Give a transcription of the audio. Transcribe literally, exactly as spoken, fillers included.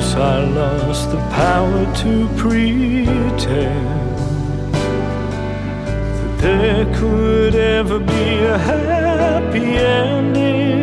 guess I lost the power to pretend that there could ever be a happy ending.